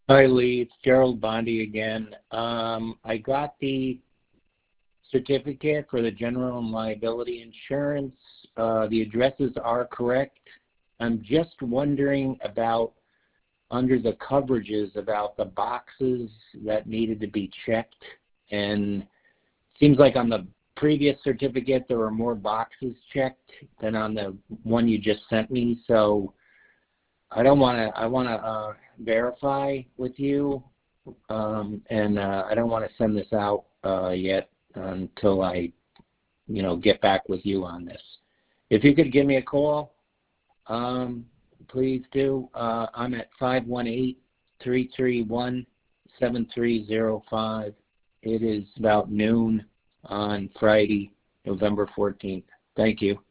Hi, Lee. It's Gerald Bondi again. I got the certificate for the general and liability insurance. The addresses are correct. I'm just wondering about under the coverages about the boxes that needed to be checked. And it seems like on the previous certificate there were more boxes checked than on the one you just sent me. So I want to verify with you, and I don't want to send this out yet until I, get back with you on this. If you could give me a call, please do. I'm at 518-331-7305. It is about noon on Friday, November 14th. Thank you.